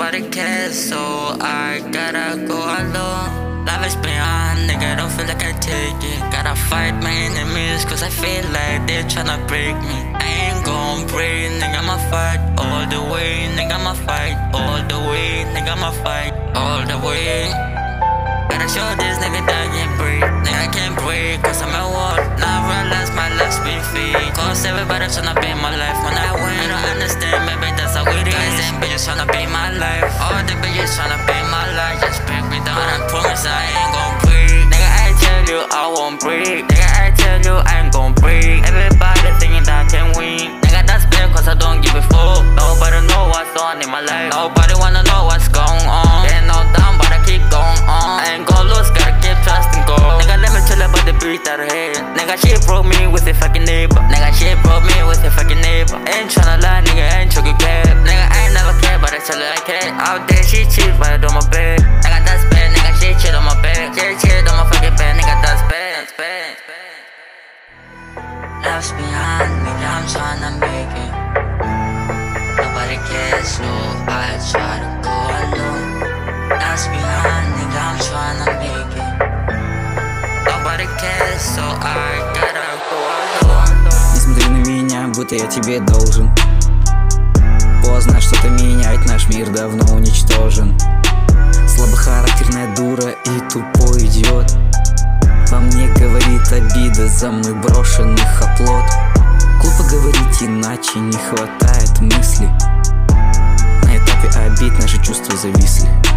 nobody cares, so I gotta go alone. Life is beyond, nigga, don't feel like I take it. Gotta fight my enemies, cause I feel like they're tryna break me. I ain't gon' break, nigga, I'ma fight all the way, nigga, I'ma fight all the way, nigga, I'ma fight all the way. Gotta show this nigga that I can't break, nigga, I can't break, cause I'm at war. Now I realize my life's been fake, cause everybody tryna be my life when I win. I don't understand, maybe that's how it is. Guys and bitches tryna be my life, all the bitches tryna be my life. Just break me down, I promise I ain't gon' break. Nigga, I tell you I won't break, nigga, I tell you I ain't gon' break. Everybody thinking that I can win, nigga, that's bad cause I don't give a fuck. Nobody know what's on in my life, nobody wanna know what's going on. Ain't no down but I keep going on. I ain't gon' lose, gotta keep trusting God. Nigga, let me tell you about the beat that I had. Nigga, she broke me with a fucking neighbor. Nigga, she broke me with a fucking neighbor. Ain't tryna lie, nigga, ain't choking cab. Nigga, I ain't never care, but I tell her I care. Out there, she cheat right on my bed. Nigga, that's bad, nigga, she cheat on my bed. She cheat on my fucking bed, nigga, that's bad. Life's behind, nigga, I'm tryna make it. Nobody cares, so I try to go alone. Life's behind, nigga, I'm tryna make it. Nobody cares, so I gotta go alone. Не смотри на меня, будто я тебе должен. Поздно что-то менять, наш мир давно уничтожен. Слабохарактерная дура и тупой идиот. Во мне говорит обида за мной брошенных оплот. Глупо говорить иначе, не хватает мысли. На этапе обид наши чувства зависли.